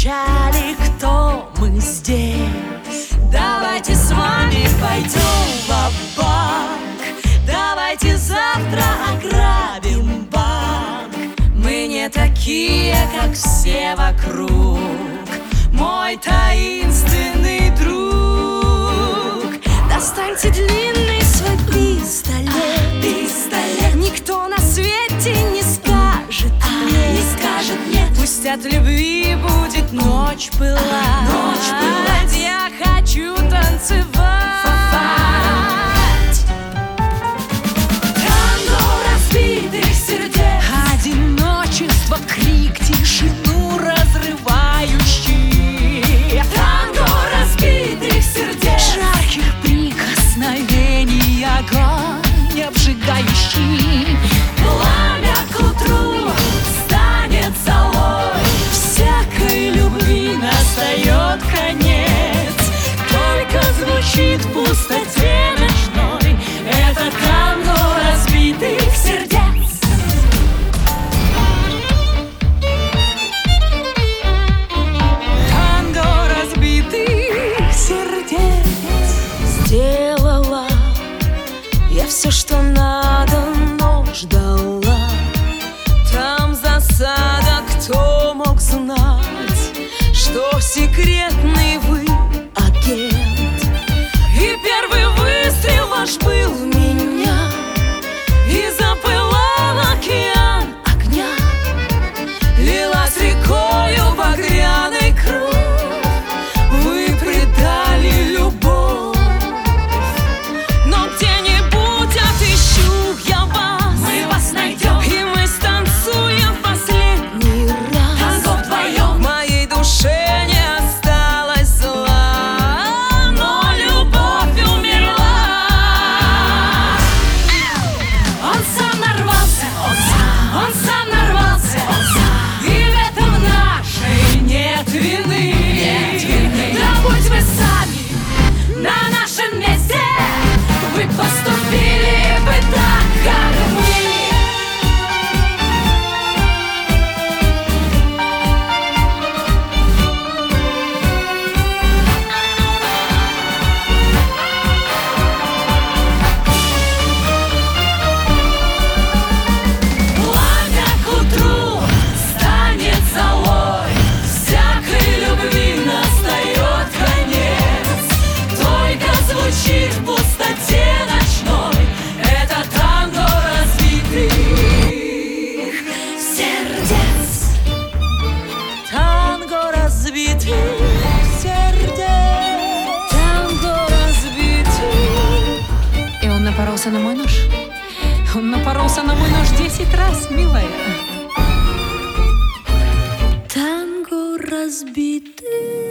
печали, кто мы здесь. Давайте с вами пойдем ва-банк, давайте завтра ограбим банк. Мы не такие, как все вокруг, мой таинственный друг. Достаньте длинный свой пистолет. Никто на свете не скажет нет. Не скажет нет. Пусть от любви будет ночь пылать. Я хочу танцевать. Танго разбитых сердец. Одиночество, крик, тишину разрывающий. Танго разбитых сердец. Жарких прикосновений огонь обжигающий. Пламя к утру станет золой. Всякой любви настает конец. Только звучит в пустоте ночной это танго разбитых сердец. Танго разбитых сердец. Сделала я все, что надо, но ждала. Там засада, кто мог знать, что секретный вы агент. И первый выстрел ваш был в меня, и запылал океан огня. Лилась рекою багряной кровь, вы предали любовь. Но где-нибудь отыщу я вас, Мы вас найдем. и мы станцуем в последний раз. Танго вдвоем. В моей душе не осталось зла, но любовь умерла. Он сам нарвался, он сам нарвался, И в этом нашей нет вины. Да будь вы сами на нашем месте, вы поступили бы так, как мы. Пламя к утру станет золой. Всякой любви настает конец. Только звучит в пустоте ночной это танго разбитых сердец. Танго разбитых сердец. Танго разбитых. И он напоролся на мой нож. Он напоролся на мой нож 10 раз, милая. Танго разбитых